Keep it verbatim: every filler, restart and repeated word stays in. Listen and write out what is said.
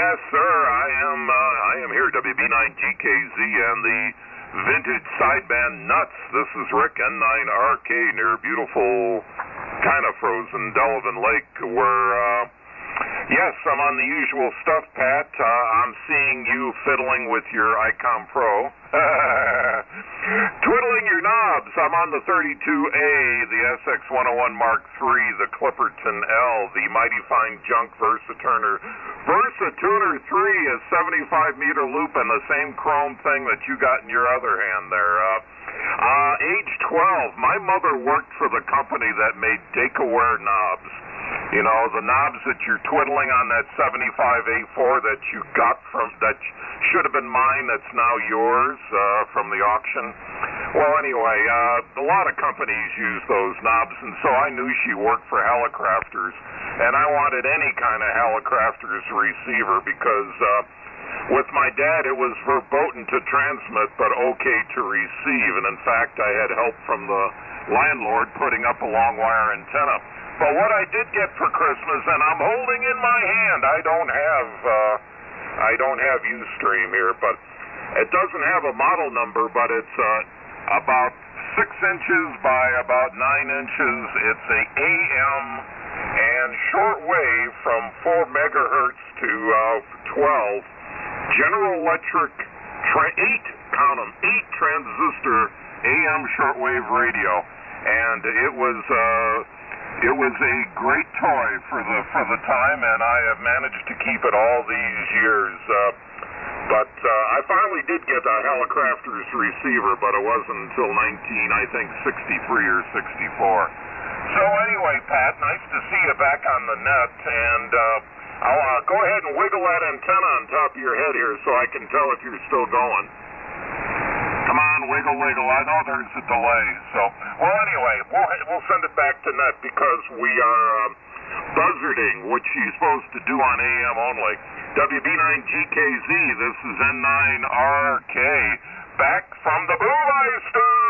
Yes, sir. I am. Uh, I am here. W B nine G K Z and the vintage sideband nuts. This is Rick N nine R K near beautiful, kind of frozen Delavan Lake, where. Uh, yes, I'm on the usual stuff, Pat. Uh, I'm seeing you fiddling with your Icom Pro. Twiddling your knobs. I'm on the thirty-two A, the S X one oh one Mark three, the Clipperton L, the Mighty Fine Junk Versatuner. Versatuner three is seventy-five meter loop and the same chrome thing that you got in your other hand there. Uh, uh, age twelve, my mother worked for the company that made Dacaware knobs. You know, the knobs that you're twiddling on that seventy-five A four that you got from, that should have been mine, that's now yours uh, from the auction. Well, anyway, uh, a lot of companies use those knobs, and so I knew she worked for Hallicrafters, and I wanted any kind of Hallicrafters receiver because uh, with my dad it was verboten to transmit but okay to receive, and in fact I had help from the landlord putting up a long wire antenna. But what I did get for Christmas, and I'm holding in my hand, I don't have, uh, I don't have Ustream here, but it doesn't have a model number, but it's uh, about six inches by about nine inches. It's a A M and shortwave from four megahertz to uh, twelve. General Electric, tra- eight, count them, eight transistor A M shortwave radio, and it was. Uh, It was a great toy for the for the time, and I have managed to keep it all these years. Uh, but uh, I finally did get a Hallicrafters receiver, but it wasn't until nineteen, I think, sixty-three or sixty-four. So anyway, Pat, nice to see you back on the net, and uh, I'll uh, go ahead and wiggle that antenna on top of your head here so I can tell if you're still going. Come on, wiggle, wiggle. I know there's a delay. So, well, anyway, we'll we'll send it back to net because we are uh, buzzarding, which you're supposed to do on A M only. W B nine G K Z. This is N nine R K. Back from the Brewmeister.